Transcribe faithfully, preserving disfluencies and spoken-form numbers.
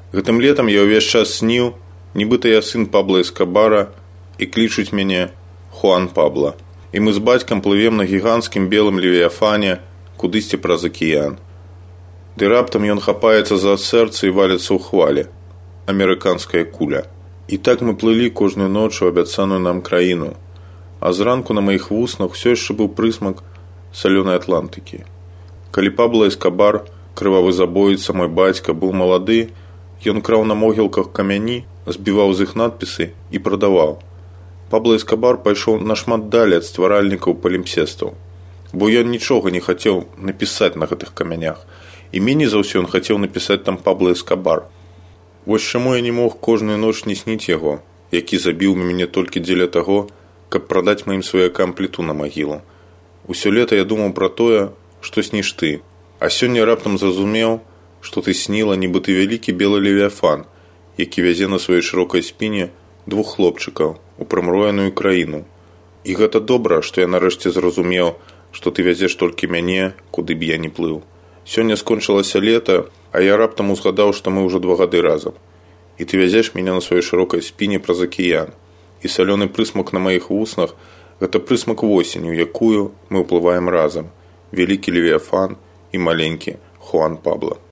Гэтым летам я ўвесь час сніў, нібыта я сын Пабло Эскабара, і клічуць мяне Хуан Пабло. І мы з бацькам плывем на гіганцкім белым левіяфане кудысьці праз акіян. Ды раптам ён хапаецца за сэрца і валіцца ў хвалі. Амерыканская куля. І так мы плылі кожную ноч у абяцаную нам краіну. А зранку на маіх вуснах усё яшчэ быў прысмак салёнай Атлантыкі. Калі Пабло Эскабар, крывавы забойца, мой бацька, быў малады, ён краў на могілках камяні, збіваў з іх надпісы і прадаваў. Пабло Эскабар пайшоў нашмат далей ад стваральнікаў палімпсестаў, бо ён нічога не хацеў напісаць на гэтых камянях, і меней за ўсё ён хацеў напісаць там Пабло Эскабар. Вось чаму я не мог кожную ноч не сніць яго, які забіў мяне толькі дзеля таго, каб прадаць маім сваякам пліту на магілу. Усё лета я думаў пра тое, што сніш ты, а сёння раптам зразумеў, што ты сніла, нібы ты вялікі белы левіафан, які вязе на сваёй шырокай спіне двух хлопчыкаў у прымроеную краіну. І гэта добра, што я нарэшце зразумеў, што ты вязеш толькі мяне, куды б я не плыў. Сёння скончылася лета, а я раптам узгадаў, што мы ўжо два гады разам. І ты вязеш мяне на сваёй шырокай спіне праз акіян. І салёны прысмак на маіх вуснах – гэта прысмак восені, у якую мы ўплываем разам. Вялікі левіафан і маленькі Хуан Пабло.